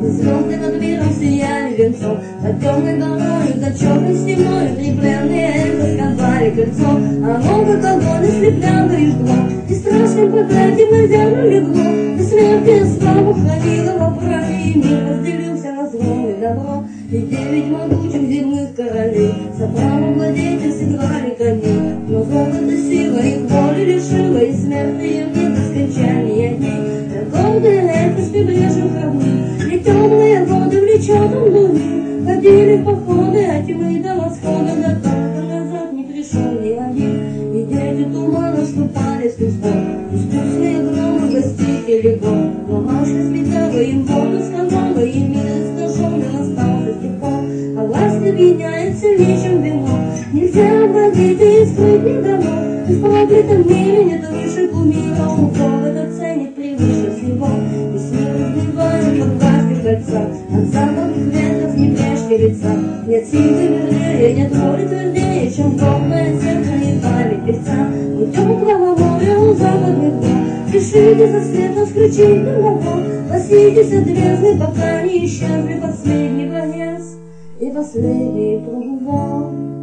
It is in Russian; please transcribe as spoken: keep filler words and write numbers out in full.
Звезды над миром сияли венцом, под темной горою, за черной стеной, три пленные эльфы сковали кольцом. А много кого на слепляно жгло, и страшным проклятием на землю легло. Бессмертие славу хранило во праве, и мир разделился на зло и добро. И девять могучих земных королей за право владетель сыграли коней. Но золото сила их воли лишила, и смертные мне до скончания дней. Гордые эльфы с прибрежных равнин, и темные воды влечет он луны, ходили в походы от тьмы до восхода, да только назад не пришел ни один. И дети тумана ступали с песком, искусные громы гостители гор. Но Машка сметала им воду, сказала, и мир искаженный остался с тех пор. А власть объединяет сильнее, чем вино, нельзя обратить и скрыть не дано. И в проклятом мире нет выше кумира, у кого это ценит превыше всего. Весь мир разбивает под властью кольца, от западных ветров не прячьте лица. Нет силы вернее, нет воли твердее, чем гордое сердце и память певца. У теплого моря, у западных гор, спешите за светом включить на могу. Спаситесь от бездны, пока не исчезли последний конец и последний кругом.